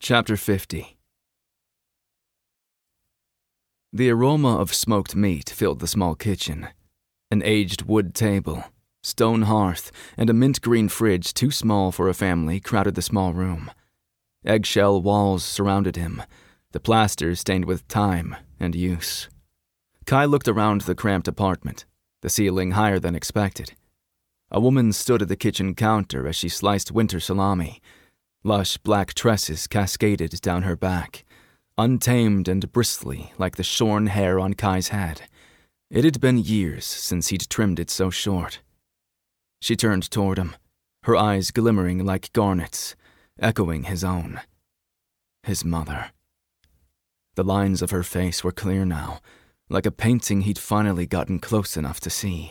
Chapter 50. The aroma of smoked meat filled the small kitchen. An aged wood table, stone hearth, and a mint-green fridge too small for a family crowded the small room. Eggshell walls surrounded him, the plaster stained with time and use. Kai looked around the cramped apartment, the ceiling higher than expected. A woman stood at the kitchen counter as she sliced winter salami. Lush black tresses cascaded down her back, untamed and bristly like the shorn hair on Kai's head. It had been years since he'd trimmed it so short. She turned toward him, her eyes glimmering like garnets, echoing his own. His mother. The lines of her face were clear now, like a painting he'd finally gotten close enough to see.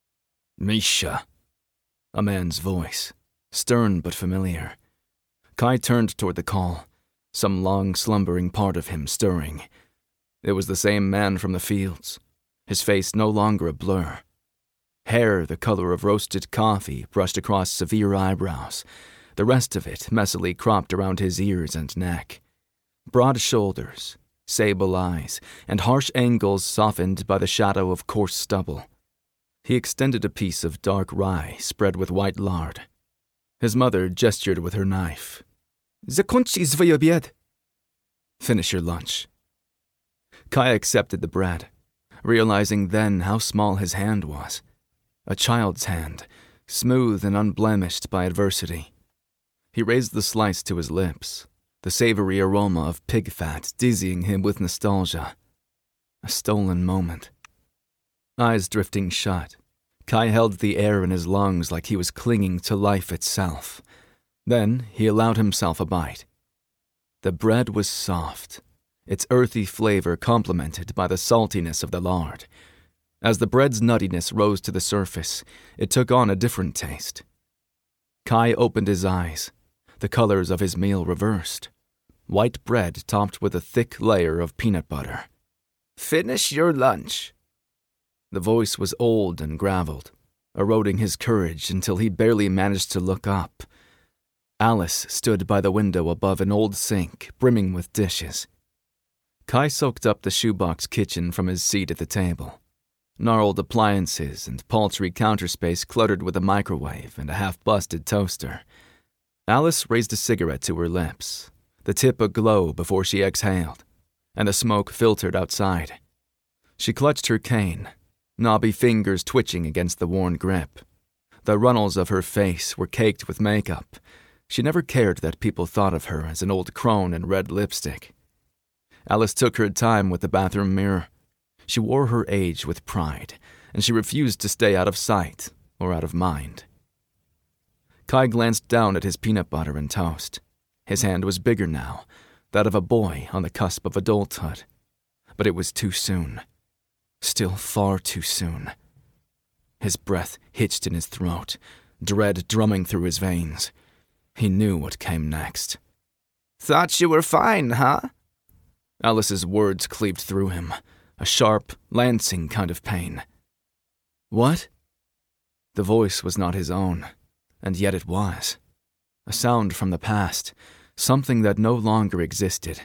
Misha. A man's voice, stern but familiar. Kai turned toward the call, some long slumbering part of him stirring. It was the same man from the fields, his face no longer a blur. Hair the color of roasted coffee brushed across severe eyebrows, the rest of it messily cropped around his ears and neck. Broad shoulders, sable eyes, and harsh angles softened by the shadow of coarse stubble. He extended a piece of dark rye spread with white lard. His mother gestured with her knife. Zakonchi svoje obiad. Finish your lunch. Kai accepted the bread, realizing then how small his hand was. A child's hand, smooth and unblemished by adversity. He raised the slice to his lips, the savory aroma of pig fat dizzying him with nostalgia. A stolen moment. Eyes drifting shut, Kai held the air in his lungs like he was clinging to life itself. Then he allowed himself a bite. The bread was soft, its earthy flavor complemented by the saltiness of the lard. As the bread's nuttiness rose to the surface, it took on a different taste. Kai opened his eyes, the colors of his meal reversed. White bread topped with a thick layer of peanut butter. Finish your lunch. The voice was old and graveled, eroding his courage until he barely managed to look up. Alice stood by the window above an old sink brimming with dishes. Kai soaked up the shoebox kitchen from his seat at the table. Gnarled appliances and paltry counter space cluttered with a microwave and a half-busted toaster. Alice raised a cigarette to her lips, the tip aglow before she exhaled, and the smoke filtered outside. She clutched her cane, knobby fingers twitching against the worn grip. The runnels of her face were caked with makeup. She never cared that people thought of her as an old crone in red lipstick. Alice took her time with the bathroom mirror. She wore her age with pride, and she refused to stay out of sight or out of mind. Kai glanced down at his peanut butter and toast. His hand was bigger now, that of a boy on the cusp of adulthood. But it was too soon. Still far too soon. His breath hitched in his throat, dread drumming through his veins. He knew what came next. Thought you were fine, huh? Alice's words cleaved through him, a sharp, lancing kind of pain. What? The voice was not his own, and yet it was. A sound from the past, something that no longer existed.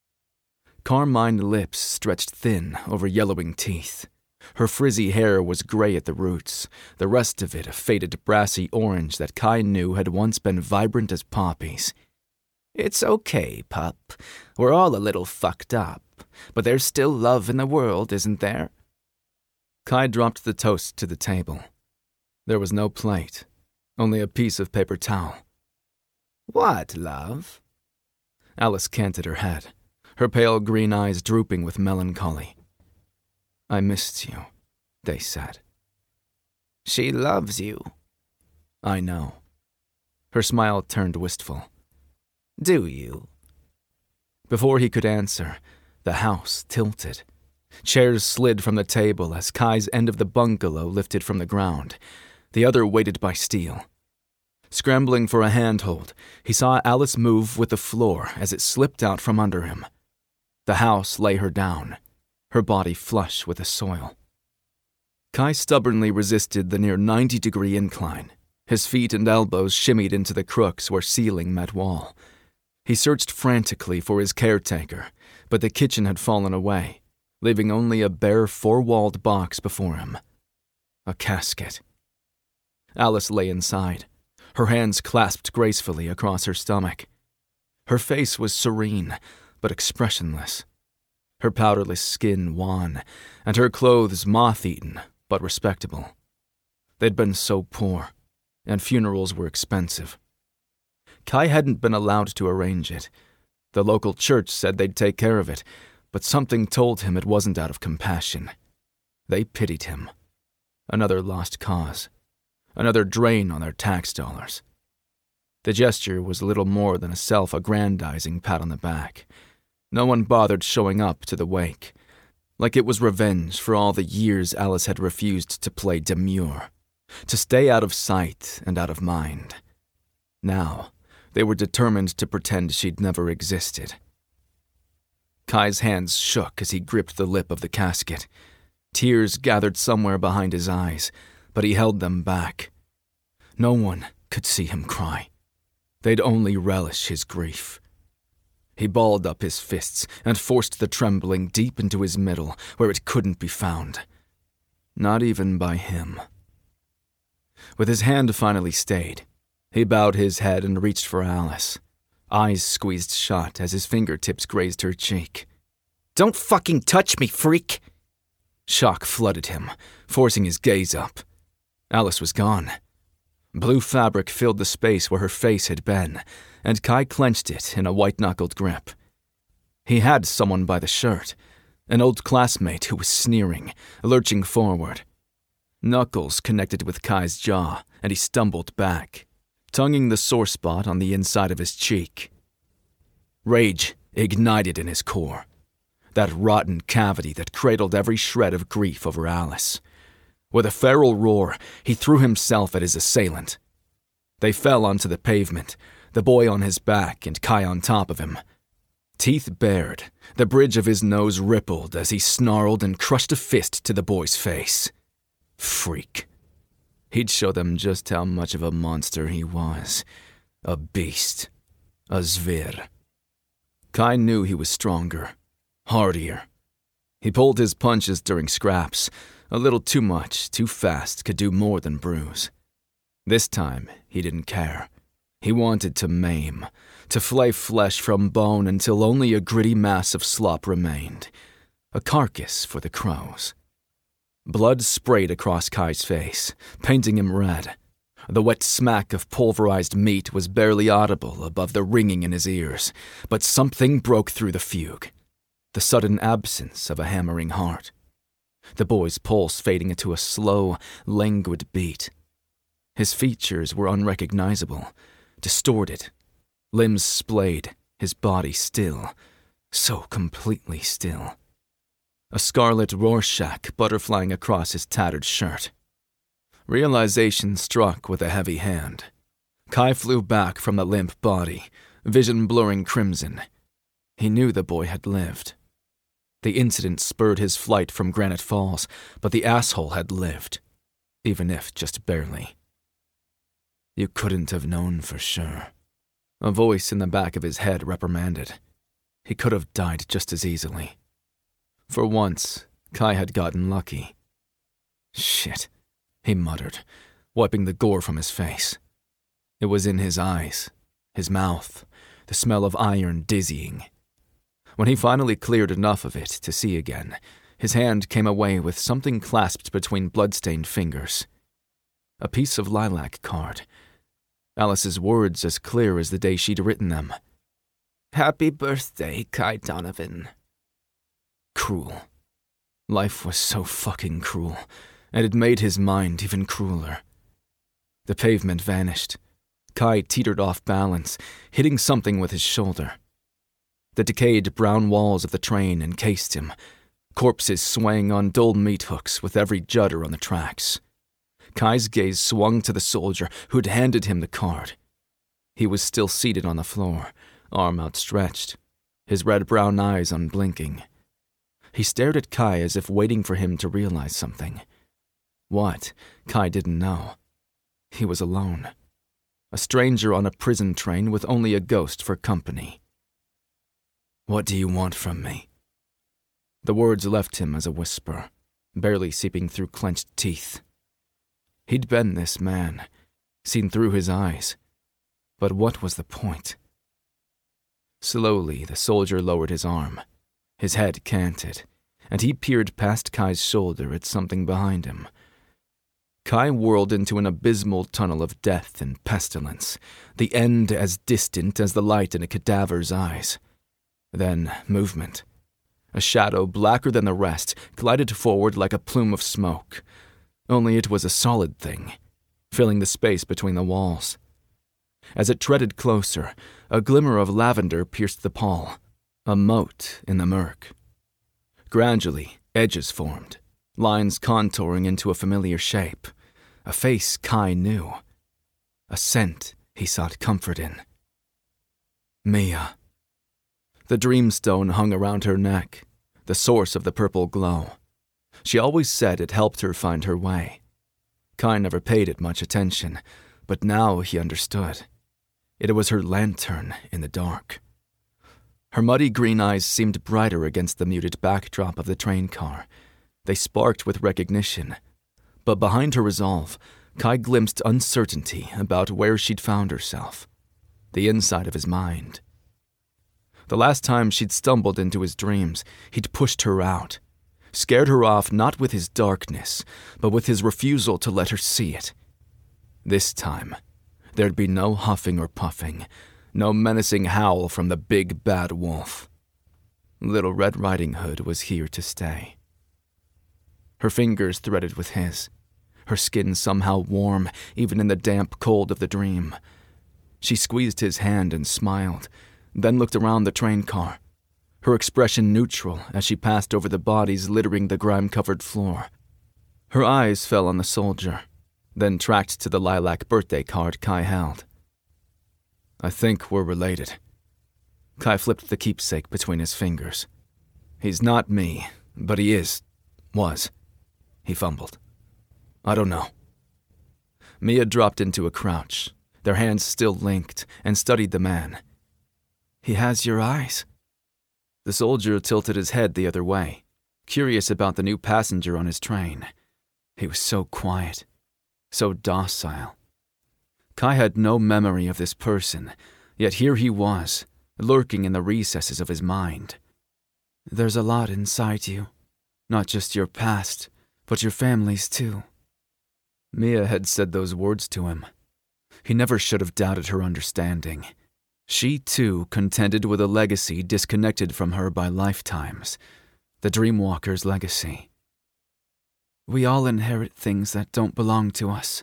Carmine lips stretched thin over yellowing teeth. Her frizzy hair was gray at the roots, the rest of it a faded brassy orange that Kai knew had once been vibrant as poppies. It's okay, pup. We're all a little fucked up, but there's still love in the world, isn't there? Kai dropped the toast to the table. There was no plate, only a piece of paper towel. What, love? Alice canted her head, her pale green eyes drooping with melancholy. I missed you, they said. She loves you. I know. Her smile turned wistful. Do you? Before he could answer, the house tilted. Chairs slid from the table as Kai's end of the bungalow lifted from the ground. The other weighted by steel. Scrambling for a handhold, he saw Alice move with the floor as it slipped out from under him. The house lay her down, her body flush with the soil. Kai stubbornly resisted the near 90-degree incline. His feet and elbows shimmied into the crooks where ceiling met wall. He searched frantically for his caretaker, but the kitchen had fallen away, leaving only a bare four-walled box before him. A casket. Alice lay inside, her hands clasped gracefully across her stomach. Her face was serene, but expressionless. Her powderless skin wan, and her clothes moth-eaten, but respectable. They'd been so poor, and funerals were expensive. Kai hadn't been allowed to arrange it. The local church said they'd take care of it, but something told him it wasn't out of compassion. They pitied him. Another lost cause. Another drain on their tax dollars. The gesture was little more than a self-aggrandizing pat on the back. No one bothered showing up to the wake, like it was revenge for all the years Alice had refused to play demure, to stay out of sight and out of mind. Now, they were determined to pretend she'd never existed. Kai's hands shook as he gripped the lip of the casket. Tears gathered somewhere behind his eyes, but he held them back. No one could see him cry. They'd only relish his grief. He balled up his fists and forced the trembling deep into his middle, where it couldn't be found. Not even by him. With his hand finally stayed, he bowed his head and reached for Alice, eyes squeezed shut as his fingertips grazed her cheek. "Don't fucking touch me, freak!" Shock flooded him, forcing his gaze up. Alice was gone. Blue fabric filled the space where her face had been, and Kai clenched it in a white-knuckled grip. He had someone by the shirt, an old classmate who was sneering, lurching forward. Knuckles connected with Kai's jaw, and he stumbled back, tonguing the sore spot on the inside of his cheek. Rage ignited in his core, that rotten cavity that cradled every shred of grief over Alice. With a feral roar, he threw himself at his assailant. They fell onto the pavement, the boy on his back and Kai on top of him. Teeth bared, the bridge of his nose rippled as he snarled and crushed a fist to the boy's face. Freak. He'd show them just how much of a monster he was. A beast. A zvir. Kai knew he was stronger. Hardier. He pulled his punches during scraps. A little too much, too fast, could do more than bruise. This time, he didn't care. He wanted to maim, to flay flesh from bone until only a gritty mass of slop remained. A carcass for the crows. Blood sprayed across Kai's face, painting him red. The wet smack of pulverized meat was barely audible above the ringing in his ears, but something broke through the fugue. The sudden absence of a hammering heart. The boy's pulse fading into a slow, languid beat. His features were unrecognizable, distorted. Limbs splayed, his body still, so completely still. A scarlet Rorschach butterflying across his tattered shirt. Realization struck with a heavy hand. Kai flew back from the limp body, vision blurring crimson. He knew the boy had lived. The incident spurred his flight from Granite Falls, but the asshole had lived, even if just barely. You couldn't have known for sure. A voice in the back of his head reprimanded. He could have died just as easily. For once, Kai had gotten lucky. Shit, he muttered, wiping the gore from his face. It was in his eyes, his mouth, the smell of iron dizzying. When he finally cleared enough of it to see again, his hand came away with something clasped between blood-stained fingers. A piece of lilac card. Alice's words as clear as the day she'd written them. "Happy birthday, Kai Donovan." Cruel. Life was so fucking cruel, and it made his mind even crueler. The pavement vanished. Kai teetered off balance, hitting something with his shoulder. The decayed brown walls of the train encased him, corpses swaying on dull meat hooks with every judder on the tracks. Kai's gaze swung to the soldier who'd handed him the card. He was still seated on the floor, arm outstretched, his red-brown eyes unblinking. He stared at Kai as if waiting for him to realize something. What, Kai didn't know. He was alone. a stranger on a prison train with only a ghost for company. "What do you want from me?" The words left him as a whisper, barely seeping through clenched teeth. He'd been this man, seen through his eyes, but what was the point? Slowly, the soldier lowered his arm. His head canted, and he peered past Kai's shoulder at something behind him. Kai whirled into an abysmal tunnel of death and pestilence, the end as distant as the light in a cadaver's eyes. Then movement. A shadow blacker than the rest glided forward like a plume of smoke, only it was a solid thing, filling the space between the walls. As it treaded closer, a glimmer of lavender pierced the pall, a mote in the murk. Gradually, edges formed, lines contouring into a familiar shape, a face Kai knew, a scent he sought comfort in. Mia. The dreamstone hung around her neck, the source of the purple glow. She always said it helped her find her way. Kai never paid it much attention, but now he understood. It was her lantern in the dark. Her muddy green eyes seemed brighter against the muted backdrop of the train car. They sparked with recognition. But behind her resolve, Kai glimpsed uncertainty about where she'd found herself. The inside of his mind. The last time she'd stumbled into his dreams, he'd pushed her out, scared her off not with his darkness, but with his refusal to let her see it. This time, there'd be no huffing or puffing, no menacing howl from the big bad wolf. Little Red Riding Hood was here to stay. Her fingers threaded with his, her skin somehow warm even in the damp cold of the dream. She squeezed his hand and smiled, then looked around the train car, her expression neutral as she passed over the bodies littering the grime-covered floor. Her eyes fell on the soldier, then tracked to the lilac birthday card Kai held. "I think we're related." Kai flipped the keepsake between his fingers. "He's not me, but he was," he fumbled. "I don't know." Mia dropped into a crouch, their hands still linked, and studied the man. "He has your eyes." The soldier tilted his head the other way, curious about the new passenger on his train. He was so quiet, so docile. Kai had no memory of this person, yet here he was, lurking in the recesses of his mind. "There's a lot inside you, not just your past, but your family's too." Mia had said those words to him. He never should have doubted her understanding. She, too, contended with a legacy disconnected from her by lifetimes, the Dreamwalker's legacy. "We all inherit things that don't belong to us."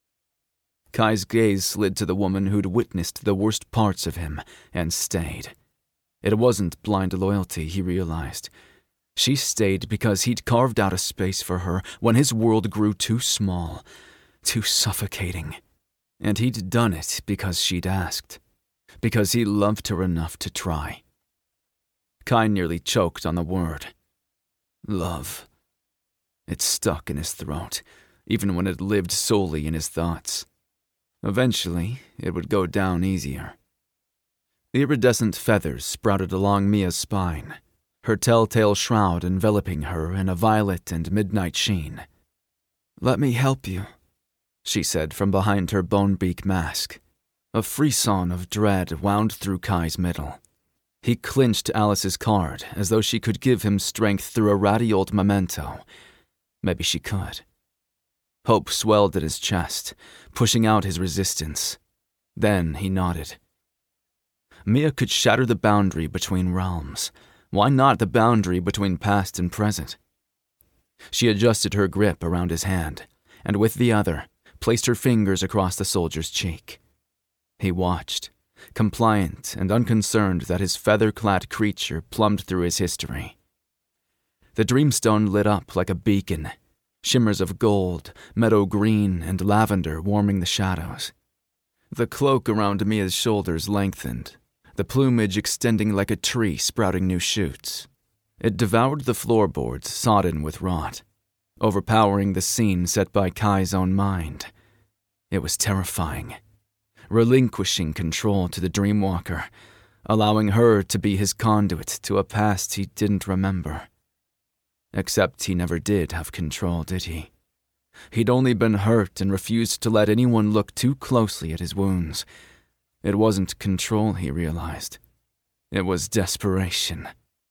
Kai's gaze slid to the woman who'd witnessed the worst parts of him and stayed. It wasn't blind loyalty, he realized. She stayed because he'd carved out a space for her when his world grew too small, too suffocating. And he'd done it because she'd asked. Because he loved her enough to try. Kai nearly choked on the word. Love. It stuck in his throat, even when it lived solely in his thoughts. Eventually, it would go down easier. Iridescent feathers sprouted along Mia's spine, her telltale shroud enveloping her in a violet and midnight sheen. "Let me help you," she said from behind her bone-beak mask. A frisson of dread wound through Kai's middle. He clinched Alice's card as though she could give him strength through a ratty old memento. Maybe she could. Hope swelled in his chest, pushing out his resistance. Then he nodded. Mia could shatter the boundary between realms. Why not the boundary between past and present? She adjusted her grip around his hand, and with the other, placed her fingers across the soldier's cheek. He watched, compliant and unconcerned that his feather-clad creature plumbed through his history. The dreamstone lit up like a beacon, shimmers of gold, meadow green, and lavender warming the shadows. The cloak around Mia's shoulders lengthened, the plumage extending like a tree sprouting new shoots. It devoured the floorboards sodden with rot, overpowering the scene set by Kai's own mind. It was terrifying. relinquishing control to the Dreamwalker, allowing her to be his conduit to a past he didn't remember. Except he never did have control, did he? He'd only been hurt and refused to let anyone look too closely at his wounds. It wasn't control, he realized. It was desperation.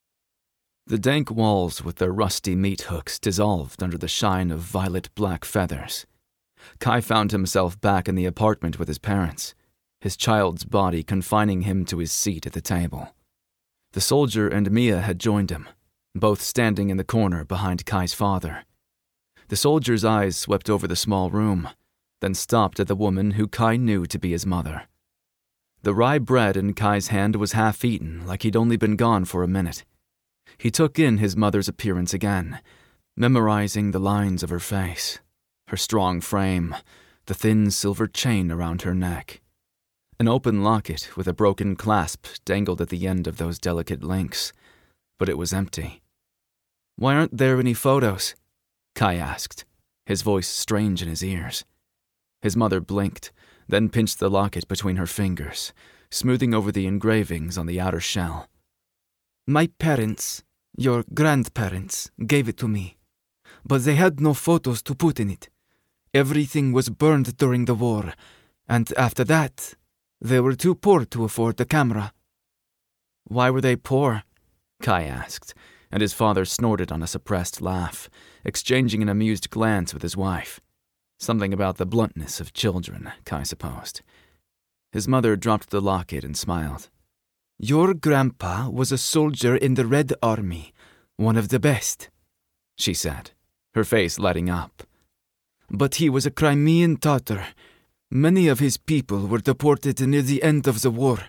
The dank walls with their rusty meat hooks dissolved under the shine of violet-black feathers. Kai found himself back in the apartment with his parents, his child's body confining him to his seat at the table. The soldier and Mia had joined him, both standing in the corner behind Kai's father. The soldier's eyes swept over the small room, then stopped at the woman who Kai knew to be his mother. The rye bread in Kai's hand was half-eaten, like he'd only been gone for a minute. He took in his mother's appearance again, memorizing the lines of her face, her strong frame, the thin silver chain around her neck. An open locket with a broken clasp dangled at the end of those delicate links, but it was empty. "Why aren't there any photos?" Kai asked, his voice strange in his ears. His mother blinked, then pinched the locket between her fingers, smoothing over the engravings on the outer shell. "My parents, your grandparents, gave it to me, but they had no photos to put in it. Everything was burned during the war, and after that, they were too poor to afford the camera." "Why were they poor?" Kai asked, and his father snorted on a suppressed laugh, exchanging an amused glance with his wife. Something about the bluntness of children, Kai supposed. His mother dropped the locket and smiled. "Your grandpa was a soldier in the Red Army, one of the best," she said, her face lighting up. "But he was a Crimean Tatar. Many of his people were deported near the end of the war."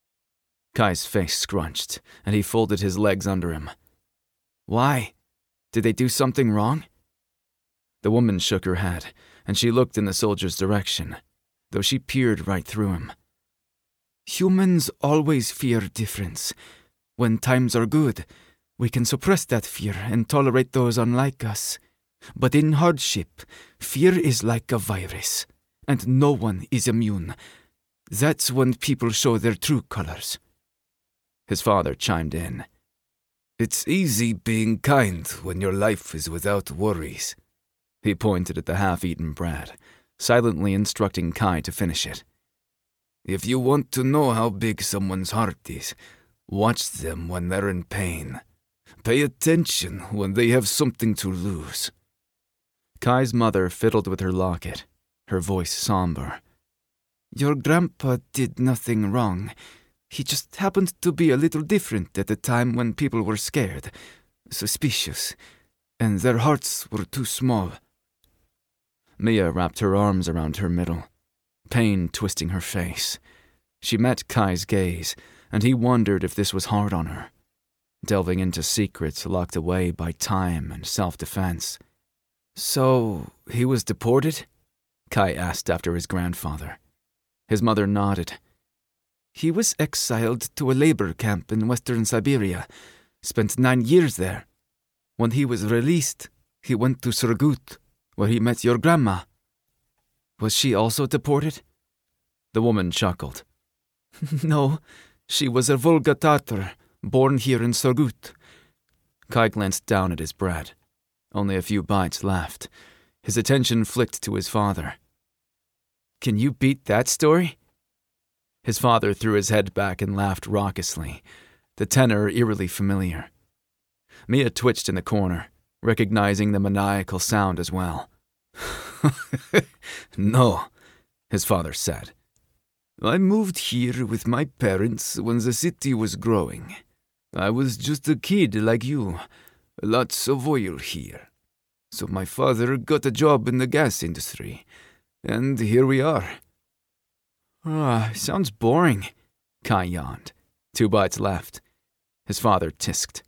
Kai's face scrunched, and he folded his legs under him. "Why? Did they do something wrong?" The woman shook her head, and she looked in the soldier's direction, though she peered right through him. "Humans always fear difference. When times are good, we can suppress that fear and tolerate those unlike us. But in hardship, fear is like a virus, and no one is immune. That's when people show their true colors." His father chimed in. "It's easy being kind when your life is without worries." He pointed at the half-eaten bread, silently instructing Kai to finish it. "If you want to know how big someone's heart is, watch them when they're in pain. Pay attention when they have something to lose." Kai's mother fiddled with her locket, her voice somber. "Your grandpa did nothing wrong. He just happened to be a little different at the time when people were scared, suspicious, and their hearts were too small." Mia wrapped her arms around her middle, pain twisting her face. She met Kai's gaze, and he wondered if this was hard on her, delving into secrets locked away by time and self-defense. "So, he was deported?" Kai asked after his grandfather. His mother nodded. "He was exiled to a labor camp in western Siberia, spent 9 years there. When he was released, he went to Surgut, where he met your grandma." "Was she also deported?" The woman chuckled. "No, she was a Volga Tatar, born here in Surgut." Kai glanced down at his bread. Only a few bites left. His attention flicked to his father. "Can you beat that story?" His father threw his head back and laughed raucously, the tenor eerily familiar. Mia twitched in the corner, recognizing the maniacal sound as well. "No," his father said. "I moved here with my parents when the city was growing. I was just a kid like you, lots of oil here. So my father got a job in the gas industry, and here we are." Sounds boring," Kai yawned. 2 bites left. His father tisked.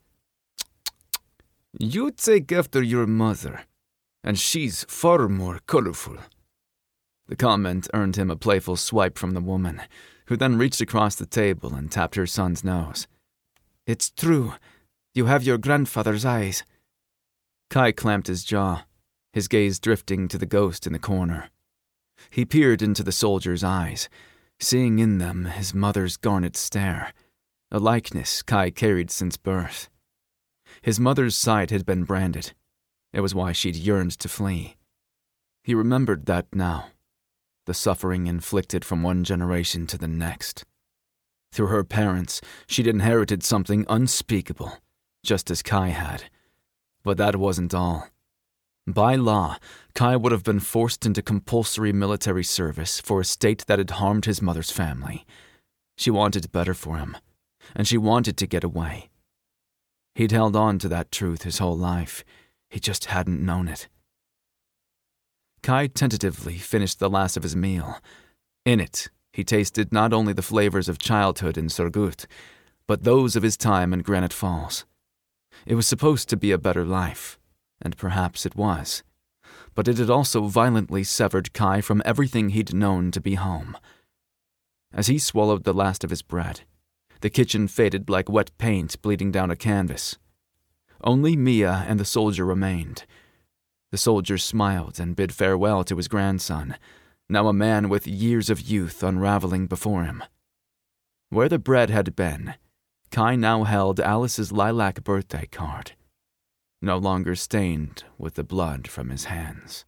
"You take after your mother, and she's far more colorful." The comment earned him a playful swipe from the woman, who then reached across the table and tapped her son's nose. "It's true. You have your grandfather's eyes." Kai clamped his jaw, his gaze drifting to the ghost in the corner. He peered into the soldier's eyes, seeing in them his mother's garnet stare, a likeness Kai carried since birth. His mother's side had been branded. It was why she'd yearned to flee. He remembered that now, the suffering inflicted from one generation to the next. Through her parents, she'd inherited something unspeakable, just as Kai had. But that wasn't all. By law, Kai would have been forced into compulsory military service for a state that had harmed his mother's family. She wanted better for him, and she wanted to get away. He'd held on to that truth his whole life. He just hadn't known it. Kai tentatively finished the last of his meal. In it, he tasted not only the flavors of childhood in Surgut, but those of his time in Granite Falls. It was supposed to be a better life, and perhaps it was. But it had also violently severed Kai from everything he'd known to be home. As he swallowed the last of his bread, the kitchen faded like wet paint bleeding down a canvas. Only Mia and the soldier remained. The soldier smiled and bid farewell to his grandson, now a man with years of youth unraveling before him. Where the bread had been, Kai now held Alice's lilac birthday card, no longer stained with the blood from his hands.